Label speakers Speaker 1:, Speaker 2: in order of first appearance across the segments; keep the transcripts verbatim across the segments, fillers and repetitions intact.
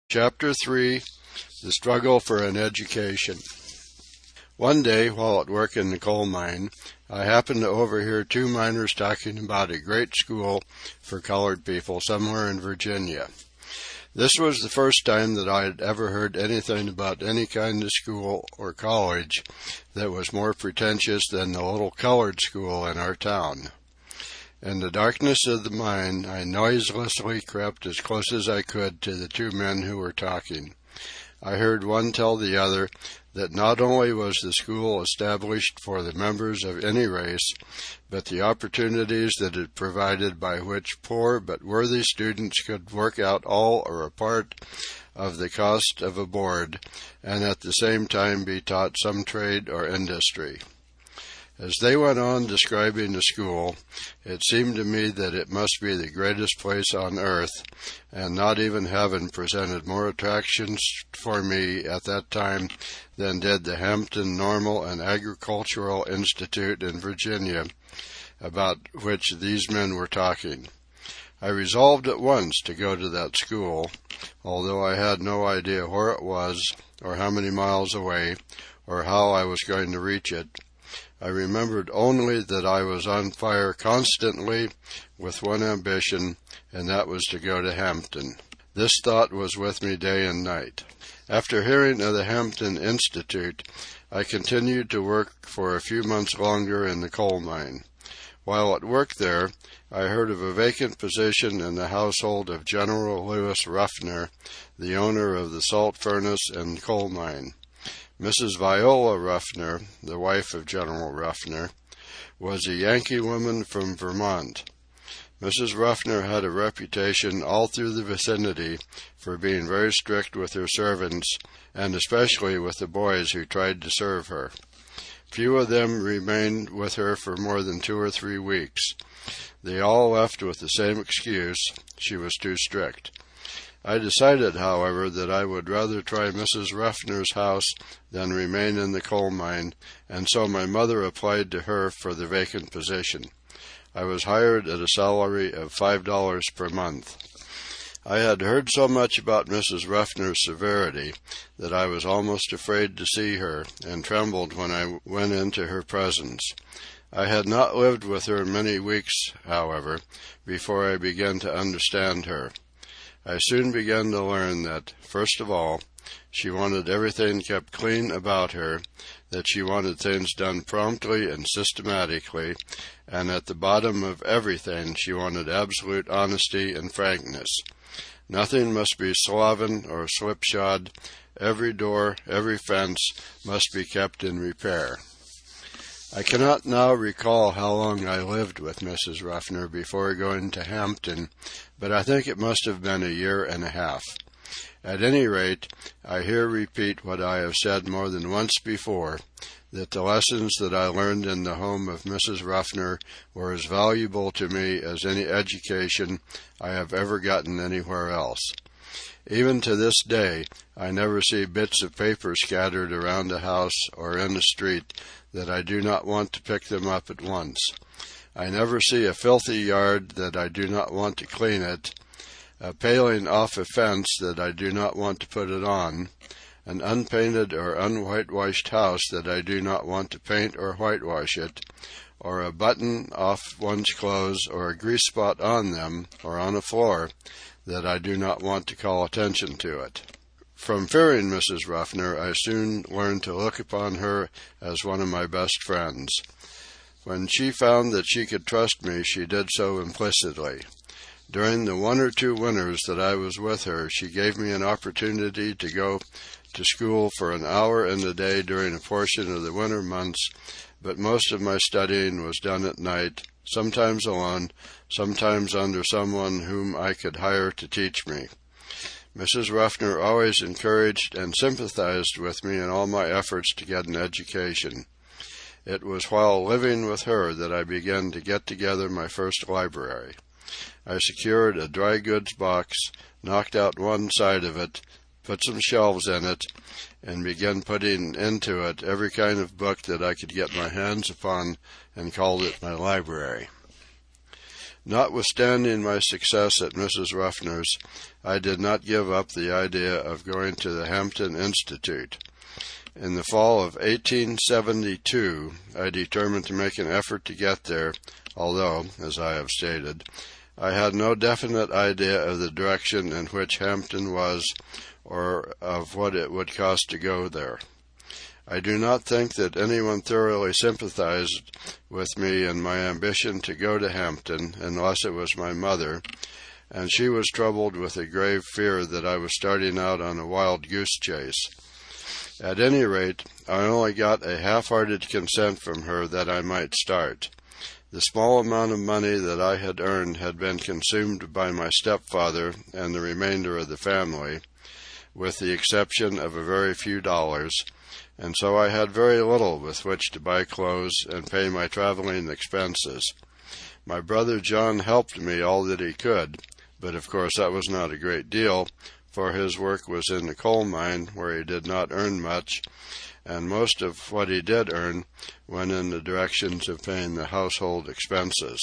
Speaker 1: Chapter three. The Struggle for an Education. One day, while at work in the coal mine, I happened to overhear two miners talking about a great school for colored people somewhere in Virginia. This was the first time that I had ever heard anything about any kind of school or college that was more pretentious than the little colored school in our town. In the darkness of the mine, I noiselessly crept as close as I could to the two men who were talking. I heard one tell the other that not only was the school established for the members of any race, but the opportunities that it provided by which poor but worthy students could work out all or a part of the cost of a board, and at the same time be taught some trade or industry. As they went on describing the school, it seemed to me that it must be the greatest place on earth, and not even heaven presented more attractions for me at that time than did the Hampton Normal and Agricultural Institute in Virginia, about which these men were talking. I resolved at once to go to that school, although I had no idea where it was, or how many miles away, or how I was going to reach it. I remembered only that I was on fire constantly with one ambition, and that was to go to Hampton. This thought was with me day and night. After hearing of the Hampton Institute, I continued to work for a few months longer in the coal mine. While at work there, I heard of a vacant position in the household of General Lewis Ruffner, the owner of the salt furnace and coal mine. Missus Viola Ruffner, the wife of General Ruffner, was a Yankee woman from Vermont. Missus Ruffner had a reputation all through the vicinity for being very strict with her servants, and especially with the boys who tried to serve her. Few of them remained with her for more than two or three weeks. They all left with the same excuse: she was too strict. I decided, however, that I would rather try Missus Ruffner's house than remain in the coal mine, and so my mother applied to her for the vacant position. I was hired at a salary of five dollars per month. I had heard so much about Missus Ruffner's severity that I was almost afraid to see her, and trembled when I went into her presence. I had not lived with her many weeks, however, before I began to understand her. I soon began to learn that, first of all, she wanted everything kept clean about her, that she wanted things done promptly and systematically, and at the bottom of everything she wanted absolute honesty and frankness. Nothing must be sloven or slipshod. Every door, every fence must be kept in repair. I cannot now recall how long I lived with Missus Ruffner before going to Hampton, but I think it must have been a year and a half. At any rate, I here repeat what I have said more than once before, that the lessons that I learned in the home of Missus Ruffner were as valuable to me as any education I have ever gotten anywhere else. Even to this day, I never see bits of paper scattered around the house or in the street that I do not want to pick them up at once. I never see a filthy yard that I do not want to clean it, a paling off a fence that I do not want to put it on, an unpainted or unwhitewashed house that I do not want to paint or whitewash it, or a button off one's clothes or a grease spot on them or on a floor that I do not want to call attention to it. From fearing Missus Ruffner, I soon learned to look upon her as one of my best friends. When she found that she could trust me, she did so implicitly. During the one or two winters that I was with her, she gave me an opportunity to go to school for an hour in the day during a portion of the winter months, but most of my studying was done at night, sometimes alone, sometimes under someone whom I could hire to teach me. Missus Ruffner always encouraged and sympathized with me in all my efforts to get an education. It was while living with her that I began to get together my first library. I secured a dry goods box, knocked out one side of it, put some shelves in it, and began putting into it every kind of book that I could get my hands upon, and called it my library. Notwithstanding my success at Missus Ruffner's, I did not give up the idea of going to the Hampton Institute. In the fall of eighteen seventy-two, I determined to make an effort to get there, although, as I have stated, I had no definite idea of the direction in which Hampton was or of what it would cost to go there. I do not think that anyone thoroughly sympathized with me in my ambition to go to Hampton unless it was my mother, and she was troubled with a grave fear that I was starting out on a wild goose chase. At any rate, I only got a half-hearted consent from her that I might start. The small amount of money that I had earned had been consumed by my stepfather and the remainder of the family, with the exception of a very few dollars, and so I had very little with which to buy clothes and pay my traveling expenses. My brother John helped me all that he could, but of course that was not a great deal, for his work was in the coal mine where he did not earn much, and most of what he did earn went in the directions of paying the household expenses.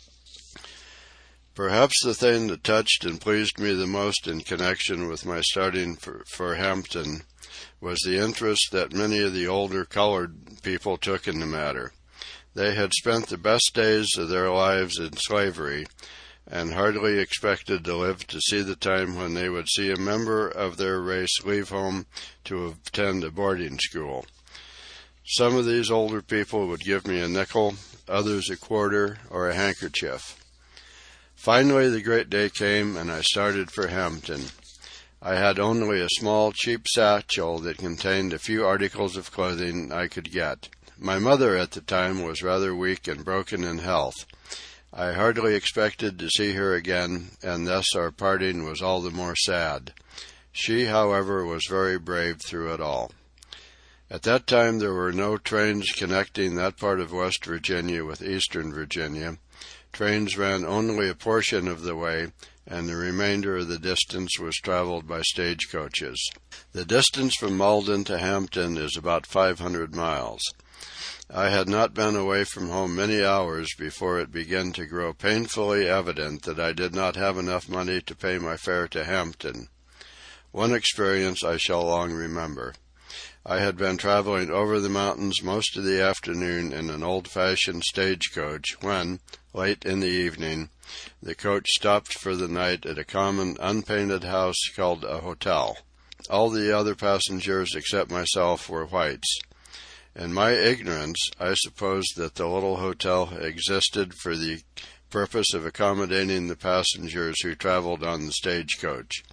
Speaker 1: Perhaps the thing that touched and pleased me the most in connection with my starting for, for Hampton was the interest that many of the older colored people took in the matter. They had spent the best days of their lives in slavery, and hardly expected to live to see the time when they would see a member of their race leave home to attend a boarding school. Some of these older people would give me a nickel, others a quarter, or a handkerchief. Finally, the great day came, and I started for Hampton. I had only a small, cheap satchel that contained a few articles of clothing I could get. My mother at the time was rather weak and broken in health. I hardly expected to see her again, and thus our parting was all the more sad. She, however, was very brave through it all. At that time there were no trains connecting that part of West Virginia with eastern Virginia. Trains ran only a portion of the way, and the remainder of the distance was traveled by stagecoaches. The distance from Malden to Hampton is about five hundred miles. I had not been away from home many hours before it began to grow painfully evident that I did not have enough money to pay my fare to Hampton. One experience I shall long remember. I had been traveling over the mountains most of the afternoon in an old-fashioned stagecoach when, late in the evening, the coach stopped for the night at a common unpainted house called a hotel. All the other passengers except myself were whites. In my ignorance, I supposed that the little hotel existed for the purpose of accommodating the passengers who traveled on the stagecoach.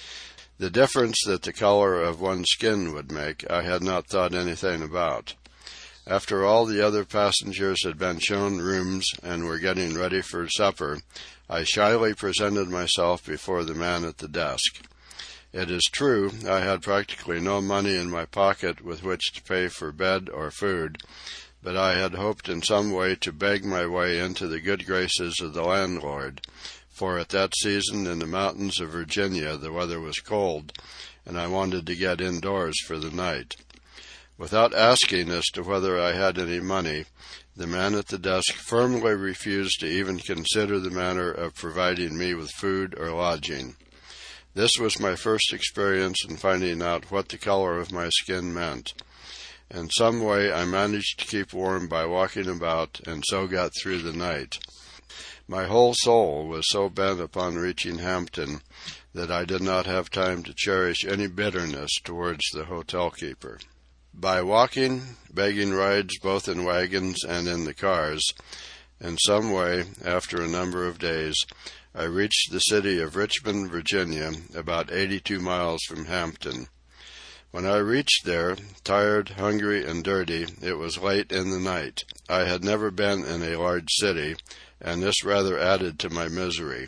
Speaker 1: The difference that the color of one's skin would make, I had not thought anything about. After all the other passengers had been shown rooms and were getting ready for supper, I shyly presented myself before the man at the desk. It is true, I had practically no money in my pocket with which to pay for bed or food, but I had hoped in some way to beg my way into the good graces of the landlord, for at that season in the mountains of Virginia the weather was cold, and I wanted to get indoors for the night. Without asking as to whether I had any money, the man at the desk firmly refused to even consider the matter of providing me with food or lodging. This was my first experience in finding out what the color of my skin meant. In some way I managed to keep warm by walking about, and so got through the night. My whole soul was so bent upon reaching Hampton that I did not have time to cherish any bitterness towards the hotel keeper. By walking, begging rides both in wagons and in the cars, in some way, after a number of days, I reached the city of Richmond, Virginia, about eighty-two miles from Hampton. When I reached there, tired, hungry, and dirty, it was late in the night. I had never been in a large city, and this rather added to my misery.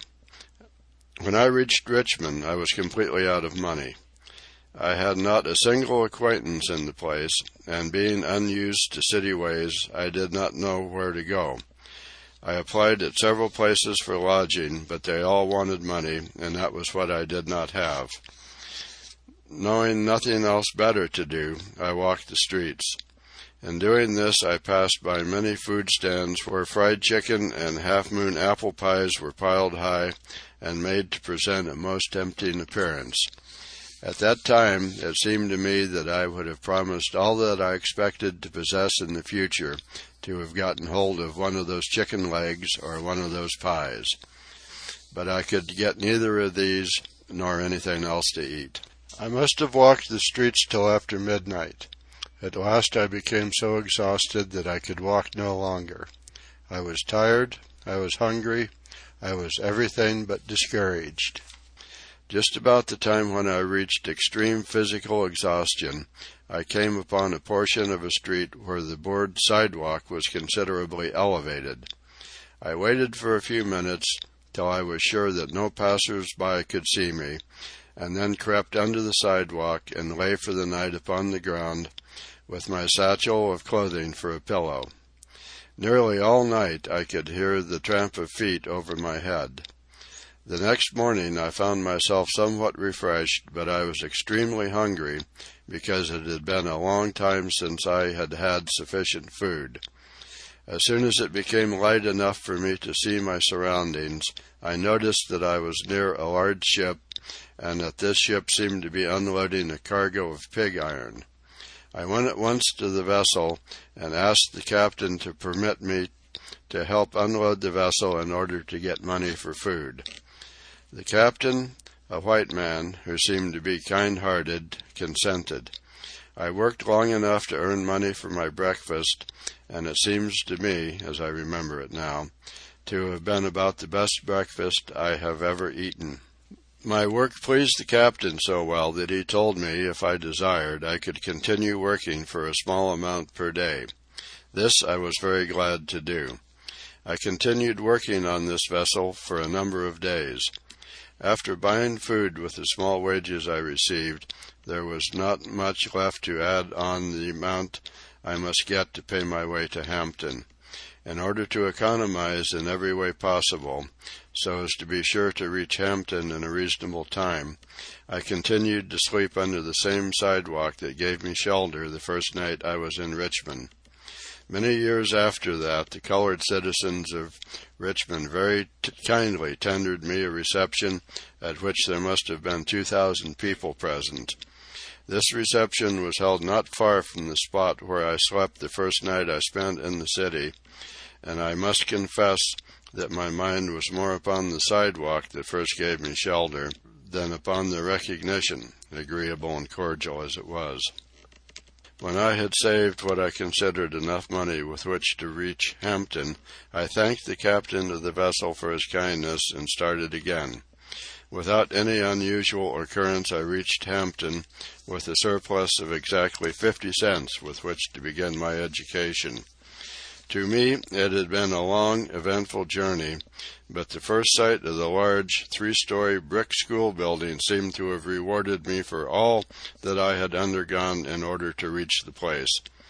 Speaker 1: When I reached Richmond, I was completely out of money. I had not a single acquaintance in the place, and being unused to city ways, I did not know where to go. I applied at several places for lodging, but they all wanted money, and that was what I did not have. Knowing nothing else better to do, I walked the streets. In doing this, I passed by many food stands where fried chicken and half-moon apple pies were piled high and made to present a most tempting appearance. At that time, it seemed to me that I would have promised all that I expected to possess in the future to have gotten hold of one of those chicken legs or one of those pies. But I could get neither of these nor anything else to eat. I must have walked the streets till after midnight. At last I became so exhausted that I could walk no longer. I was tired, I was hungry, I was everything but discouraged. Just about the time when I reached extreme physical exhaustion, I came upon a portion of a street where the board sidewalk was considerably elevated. I waited for a few minutes till I was sure that no passers-by could see me, and then crept under the sidewalk and lay for the night upon the ground, with my satchel of clothing for a pillow. Nearly all night I could hear the tramp of feet over my head. The next morning I found myself somewhat refreshed, but I was extremely hungry because it had been a long time since I had had sufficient food. As soon as it became light enough for me to see my surroundings, I noticed that I was near a large ship, and that this ship seemed to be unloading a cargo of pig iron. I went at once to the vessel and asked the captain to permit me to help unload the vessel in order to get money for food. The captain, a white man, who seemed to be kind-hearted, consented. I worked long enough to earn money for my breakfast, and it seems to me, as I remember it now, to have been about the best breakfast I have ever eaten. My work pleased the captain so well that he told me, if I desired, I could continue working for a small amount per day. This I was very glad to do. I continued working on this vessel for a number of days. After buying food with the small wages I received, there was not much left to add on the amount I must get to pay my way to Hampton. In order to economize in every way possible, so as to be sure to reach Hampton in a reasonable time, I continued to sleep under the same sidewalk that gave me shelter the first night I was in Richmond. Many years after that, the colored citizens of Richmond very t- kindly tendered me a reception at which there must have been two thousand people present. This reception was held not far from the spot where I slept the first night I spent in the city, and I must confess that my mind was more upon the sidewalk that first gave me shelter than upon the recognition, agreeable and cordial as it was. When I had saved what I considered enough money with which to reach Hampton, I thanked the captain of the vessel for his kindness and started again. Without any unusual occurrence, I reached Hampton with a surplus of exactly fifty cents with which to begin my education. To me, it had been a long, eventful journey, but the first sight of the large, three-story brick school building seemed to have rewarded me for all that I had undergone in order to reach the place.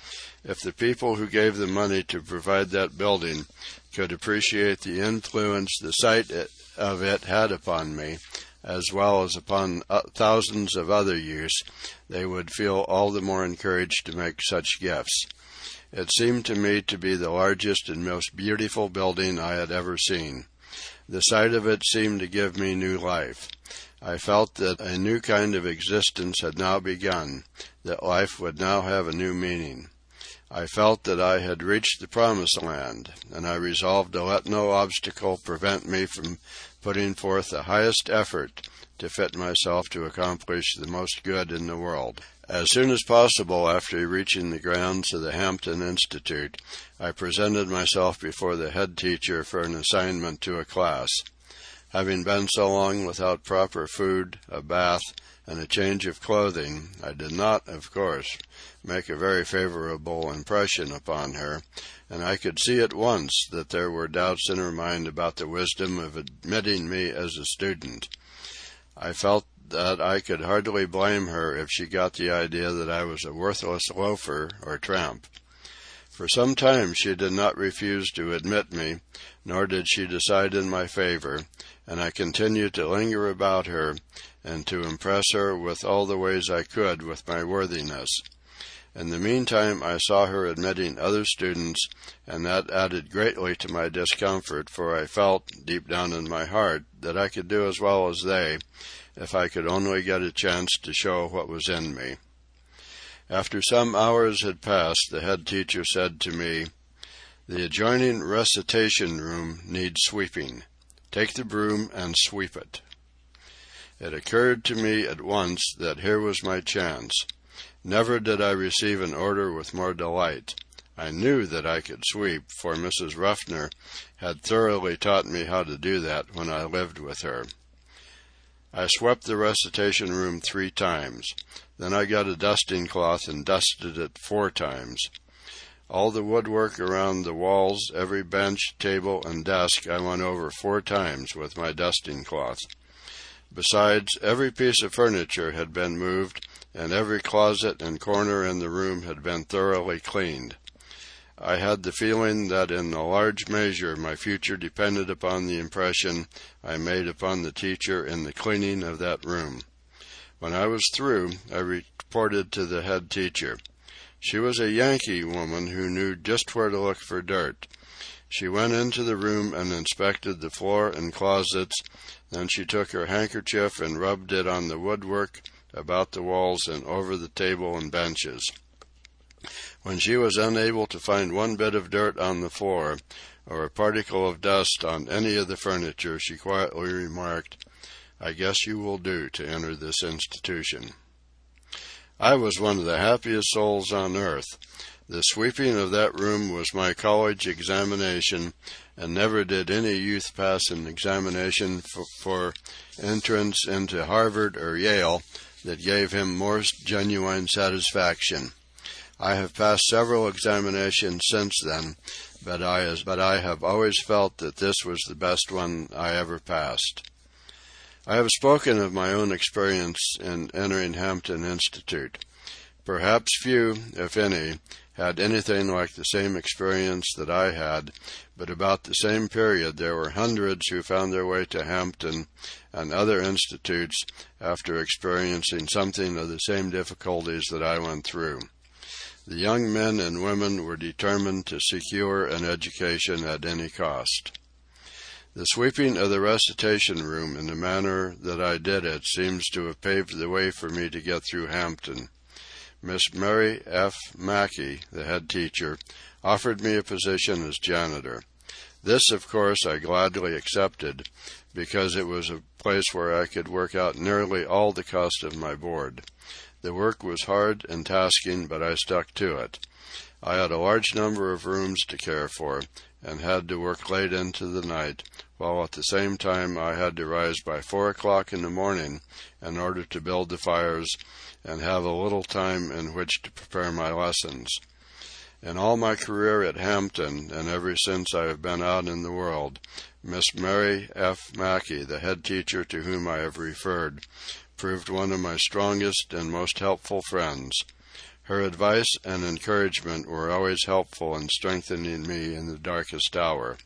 Speaker 1: If the people who gave the money to provide that building could appreciate the influence the sight of it had upon me, as well as upon thousands of other youths, they would feel all the more encouraged to make such gifts. It seemed to me to be the largest and most beautiful building I had ever seen. The sight of it seemed to give me new life. I felt that a new kind of existence had now begun, that life would now have a new meaning. I felt that I had reached the promised land, and I resolved to let no obstacle prevent me from putting forth the highest effort to fit myself to accomplish the most good in the world. As soon as possible after reaching the grounds of the Hampton Institute, I presented myself before the head teacher for an assignment to a class. Having been so long without proper food, a bath, and a change of clothing, I did not, of course, make a very favorable impression upon her, and I could see at once that there were doubts in her mind about the wisdom of admitting me as a student. I felt that I could hardly blame her if she got the idea that I was a worthless loafer or tramp. For some time she did not refuse to admit me, nor did she decide in my favor, and I continued to linger about her and to impress her with all the ways I could with my worthiness. In the meantime, I saw her admitting other students, and that added greatly to my discomfort, for I felt, deep down in my heart, that I could do as well as they, if I could only get a chance to show what was in me. After some hours had passed, the head teacher said to me, "The adjoining recitation room needs sweeping. Take the broom and sweep it." It occurred to me at once that here was my chance. Never did I receive an order with more delight. I knew that I could sweep, for Missus Ruffner had thoroughly taught me how to do that when I lived with her. I swept the recitation room three times. Then I got a dusting cloth and dusted it four times. All the woodwork around the walls, every bench, table, and desk I went over four times with my dusting cloth. Besides, every piece of furniture had been moved, and every closet and corner in the room had been thoroughly cleaned. I had the feeling that in a large measure my future depended upon the impression I made upon the teacher in the cleaning of that room. When I was through, I reported to the head teacher. She was a Yankee woman who knew just where to look for dirt. She went into the room and inspected the floor and closets. Then she took her handkerchief and rubbed it on the woodwork, about the walls, and over the table and benches. When she was unable to find one bit of dirt on the floor, or a particle of dust on any of the furniture, she quietly remarked, "I guess you will do to enter this institution." I was one of the happiest souls on earth. The sweeping of that room was my college examination, and never did any youth pass an examination for, for entrance into Harvard or Yale that gave him more genuine satisfaction. I have passed several examinations since then, but I, but I have always felt that this was the best one I ever passed. I have spoken of my own experience in entering Hampton Institute. Perhaps few, if any, had anything like the same experience that I had, but about the same period there were hundreds who found their way to Hampton and other institutes after experiencing something of the same difficulties that I went through. The young men and women were determined to secure an education at any cost. The sweeping of the recitation room in the manner that I did it seems to have paved the way for me to get through Hampton. Miss Mary F. Mackey, the head teacher, offered me a position as janitor. This, of course, I gladly accepted, because it was a place where I could work out nearly all the cost of my board. The work was hard and tasking, but I stuck to it. I had a large number of rooms to care for, and had to work late into the night, while at the same time I had to rise by four o'clock in the morning in order to build the fires and have a little time in which to prepare my lessons. In all my career at Hampton, and ever since I have been out in the world, Miss Mary F. Mackey, the head teacher to whom I have referred, proved one of my strongest and most helpful friends. Her advice and encouragement were always helpful in strengthening me in the darkest hour.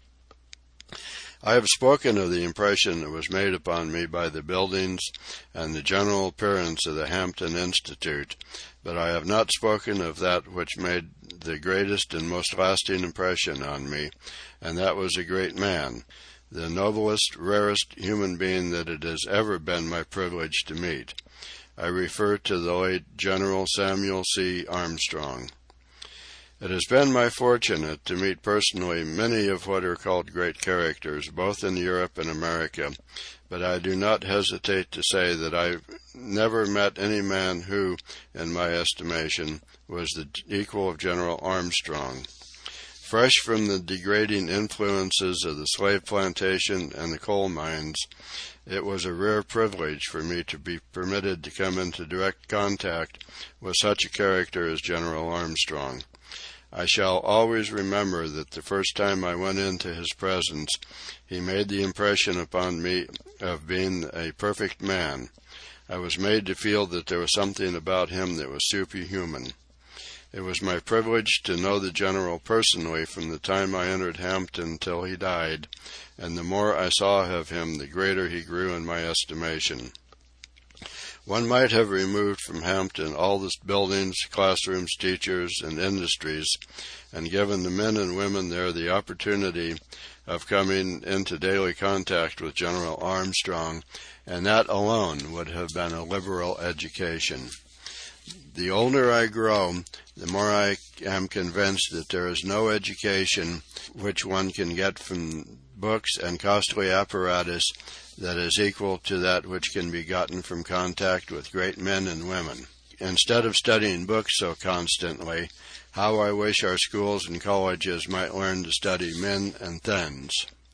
Speaker 1: I have spoken of the impression that was made upon me by the buildings and the general appearance of the Hampton Institute, but I have not spoken of that which made the greatest and most lasting impression on me, and that was a great man, the noblest, rarest human being that it has ever been my privilege to meet. I refer to the late General Samuel C. Armstrong. It has been my fortune to meet personally many of what are called great characters, both in Europe and America, but I do not hesitate to say that I never met any man who, in my estimation, was the equal of General Armstrong. Fresh from the degrading influences of the slave plantation and the coal mines, it was a rare privilege for me to be permitted to come into direct contact with such a character as General Armstrong. I shall always remember that the first time I went into his presence, he made the impression upon me of being a perfect man. I was made to feel that there was something about him that was superhuman. It was my privilege to know the General personally from the time I entered Hampton till he died, and the more I saw of him, the greater he grew in my estimation. One might have removed from Hampton all the buildings, classrooms, teachers, and industries, and given the men and women there the opportunity of coming into daily contact with General Armstrong, and that alone would have been a liberal education. The older I grow, the more I am convinced that there is no education which one can get from books and costly apparatus that is equal to that which can be gotten from contact with great men and women. Instead of studying books so constantly, how I wish our schools and colleges might learn to study men and things.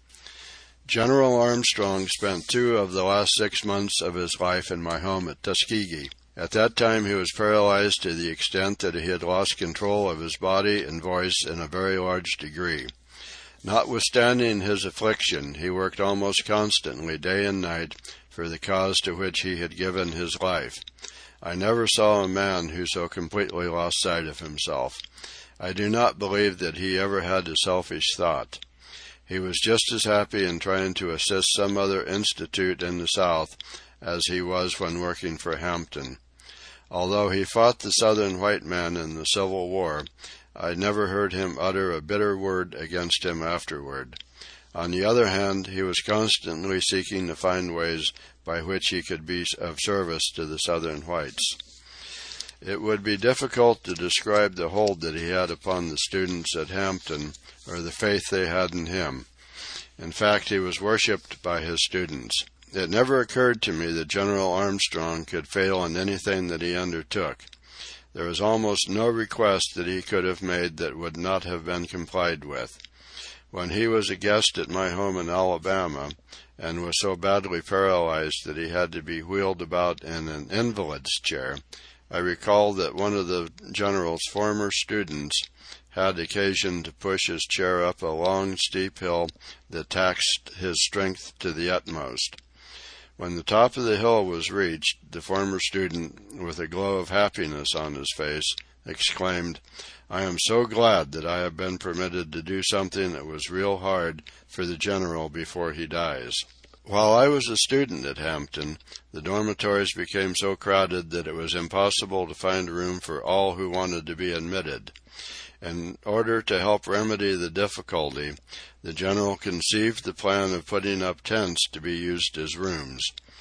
Speaker 1: General Armstrong spent two of the last six months of his life in my home at Tuskegee. At that time he was paralyzed to the extent that he had lost control of his body and voice in a very large degree. Notwithstanding his affliction, he worked almost constantly, day and night, for the cause to which he had given his life. I never saw a man who so completely lost sight of himself. I do not believe that he ever had a selfish thought. He was just as happy in trying to assist some other institute in the South as he was when working for Hampton. Although he fought the Southern white man in the Civil War, I never heard him utter a bitter word against him afterward. On the other hand, he was constantly seeking to find ways by which he could be of service to the Southern whites. It would be difficult to describe the hold that he had upon the students at Hampton, or the faith they had in him. In fact, he was worshipped by his students. It never occurred to me that General Armstrong could fail in anything that he undertook. There was almost no request that he could have made that would not have been complied with. When he was a guest at my home in Alabama, and was so badly paralyzed that he had to be wheeled about in an invalid's chair, I recall that one of the General's former students had occasion to push his chair up a long, steep hill that taxed his strength to the utmost. When the top of the hill was reached, the former student, with a glow of happiness on his face, exclaimed, "I am so glad that I have been permitted to do something that was real hard for the General before he dies." While I was a student at Hampton, the dormitories became so crowded that it was impossible to find room for all who wanted to be admitted. In order to help remedy the difficulty, the General conceived the plan of putting up tents to be used as rooms.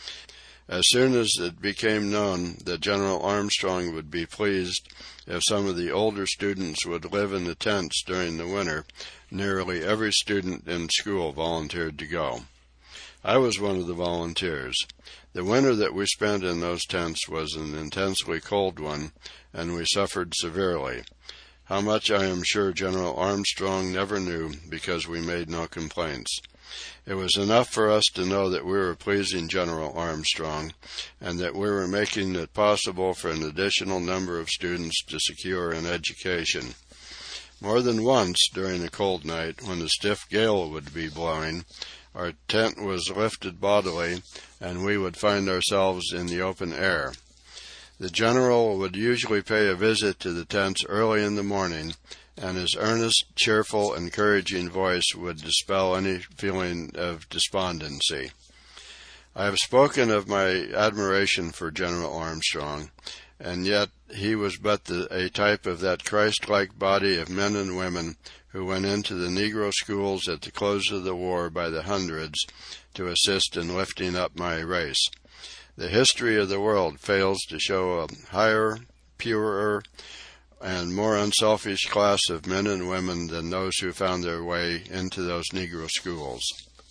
Speaker 1: As soon as it became known that General Armstrong would be pleased if some of the older students would live in the tents during the winter, nearly every student in school volunteered to go. I was one of the volunteers. The winter that we spent in those tents was an intensely cold one, and we suffered severely. How much I am sure General Armstrong never knew, because we made no complaints. It was enough for us to know that we were pleasing General Armstrong, and that we were making it possible for an additional number of students to secure an education. More than once, during a cold night, when a stiff gale would be blowing, our tent was lifted bodily, and we would find ourselves in the open air. The General would usually pay a visit to the tents early in the morning, and his earnest, cheerful, encouraging voice would dispel any feeling of despondency. I have spoken of my admiration for General Armstrong, and yet he was but the, a type of that Christ-like body of men and women who went into the Negro schools at the close of the war by the hundreds to assist in lifting up my race. The history of the world fails to show a higher, purer, and more unselfish class of men and women than those who found their way into those Negro schools.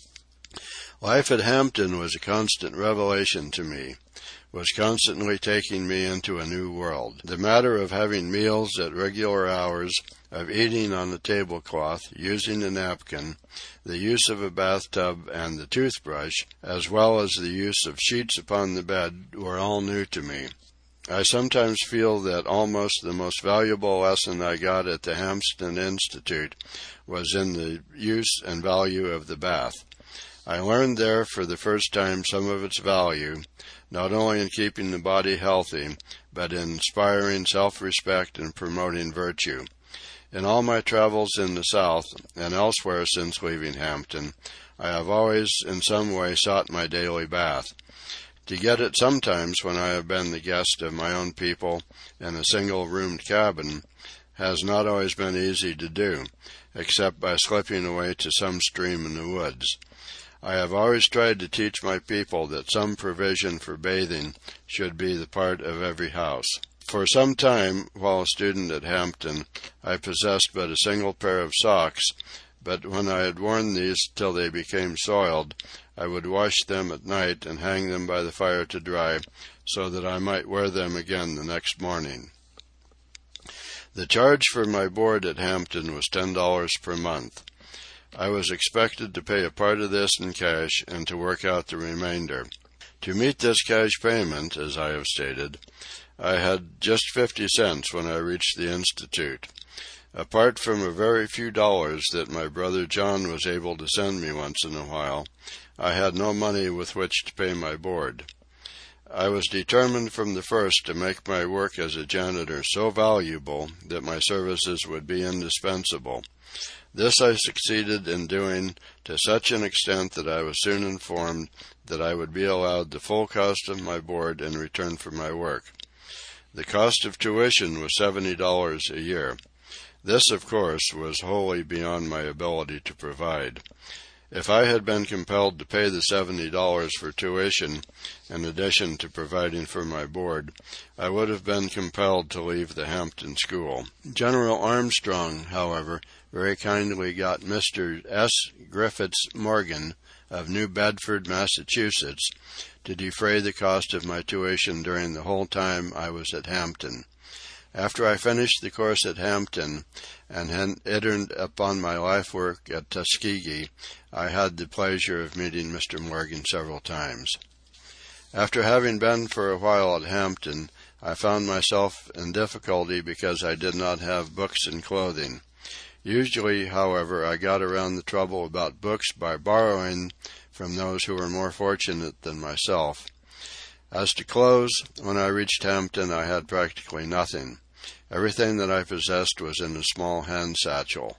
Speaker 1: Life at Hampton was a constant revelation to me, was constantly taking me into a new world. The matter of having meals at regular hours, of eating on a tablecloth, using a napkin, the use of a bathtub and the toothbrush, as well as the use of sheets upon the bed, were all new to me. I sometimes feel that almost the most valuable lesson I got at the Hampton Institute was in the use and value of the bath. I learned there for the first time some of its value, not only in keeping the body healthy, but in inspiring self-respect and promoting virtue. In all my travels in the South, and elsewhere since leaving Hampton, I have always in some way sought my daily bath. To get it sometimes when I have been the guest of my own people in a single-roomed cabin has not always been easy to do, except by slipping away to some stream in the woods. I have always tried to teach my people that some provision for bathing should be the part of every house. For some time, while a student at Hampton, I possessed but a single pair of socks, but when I had worn these till they became soiled, I would wash them at night and hang them by the fire to dry, so that I might wear them again the next morning. The charge for my board at Hampton was ten dollars per month. I was expected to pay a part of this in cash and to work out the remainder. To meet this cash payment, as I have stated, I had just fifty cents when I reached the Institute. Apart from a very few dollars that my brother John was able to send me once in a while, I had no money with which to pay my board. I was determined from the first to make my work as a janitor so valuable that my services would be indispensable. This I succeeded in doing to such an extent that I was soon informed that I would be allowed the full cost of my board in return for my work. The cost of tuition was seventy dollars a year. This, of course, was wholly beyond my ability to provide. If I had been compelled to pay the seventy dollars for tuition, in addition to providing for my board, I would have been compelled to leave the Hampton School. General Armstrong, however, very kindly got Mister S. Griffiths Morgan of New Bedford, Massachusetts, to defray the cost of my tuition during the whole time I was at Hampton. After I finished the course at Hampton and had entered upon my life work at Tuskegee, I had the pleasure of meeting Mister Morgan several times. After having been for a while at Hampton, I found myself in difficulty because I did not have books and clothing. Usually, however, I got around the trouble about books by borrowing from those who were more fortunate than myself. As to clothes, when I reached Hampton I had practically nothing. Everything that I possessed was in a small hand satchel.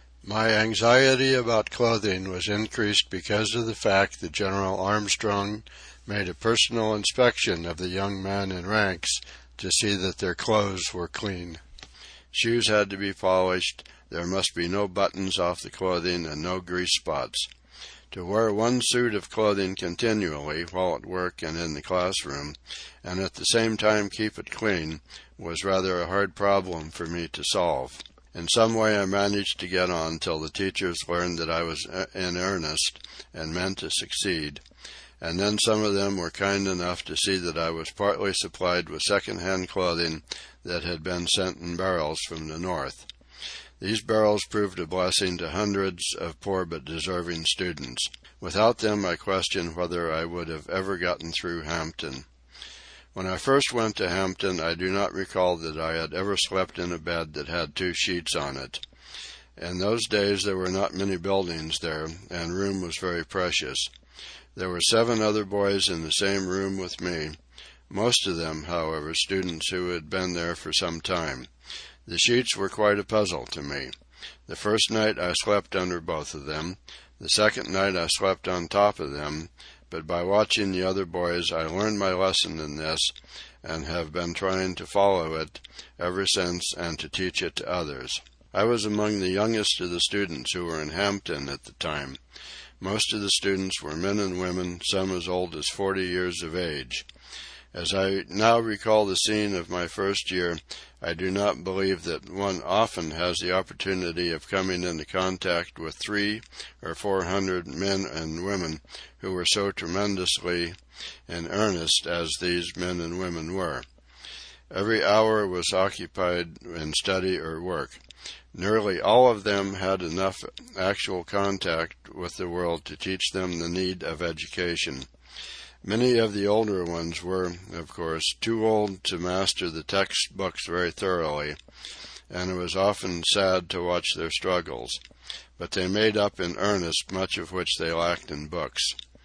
Speaker 1: My anxiety about clothing was increased because of the fact that General Armstrong made a personal inspection of the young men in ranks to see that their clothes were clean. Shoes had to be polished, there must be no buttons off the clothing and no grease spots. To wear one suit of clothing continually while at work and in the classroom, and at the same time keep it clean, was rather a hard problem for me to solve. In some way I managed to get on till the teachers learned that I was in earnest and meant to succeed, and then some of them were kind enough to see that I was partly supplied with second-hand clothing that had been sent in barrels from the north. These barrels proved a blessing to hundreds of poor but deserving students. Without them, I question whether I would have ever gotten through Hampton. When I first went to Hampton, I do not recall that I had ever slept in a bed that had two sheets on it. In those days, there were not many buildings there, and room was very precious. There were seven other boys in the same room with me, most of them, however, students who had been there for some time. The sheets were quite a puzzle to me. The first night I slept under both of them. The second night I slept on top of them, but by watching the other boys I learned my lesson in this and have been trying to follow it ever since and to teach it to others. I was among the youngest of the students who were in Hampton at the time. Most of the students were men and women, some as old as forty years of age. As I now recall the scene of my first year, I do not believe that one often has the opportunity of coming into contact with three or four hundred men and women who were so tremendously in earnest as these men and women were. Every hour was occupied in study or work. Nearly all of them had enough actual contact with the world to teach them the need of education. Many of the older ones were, of course, too old to master the textbooks very thoroughly, and it was often sad to watch their struggles, but they made up in earnest much of which they lacked in books.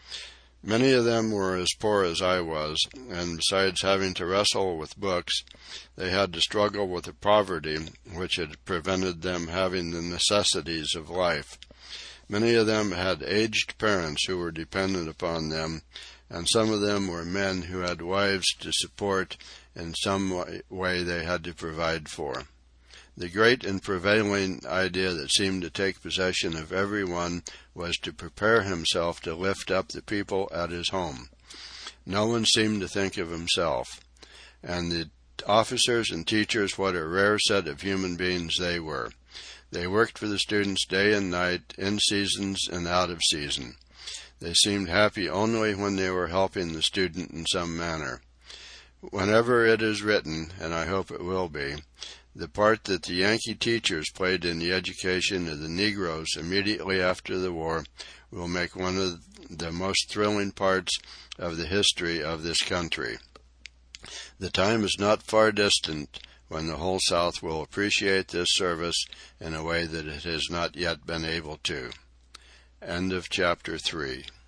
Speaker 1: Many of them were as poor as I was, and besides having to wrestle with books, they had to struggle with a poverty which had prevented them having the necessities of life. Many of them had aged parents who were dependent upon them, and some of them were men who had wives to support in some way they had to provide for. The great and prevailing idea that seemed to take possession of every one was to prepare himself to lift up the people at his home. No one seemed to think of himself. And the officers and teachers, what a rare set of human beings they were. They worked for the students day and night, in seasons and out of season. They seemed happy only when they were helping the student in some manner. Whenever it is written, and I hope it will be, the part that the Yankee teachers played in the education of the Negroes immediately after the war will make one of the most thrilling parts of the history of this country. The time is not far distant when the whole South will appreciate this service in a way that it has not yet been able to. End of chapter three.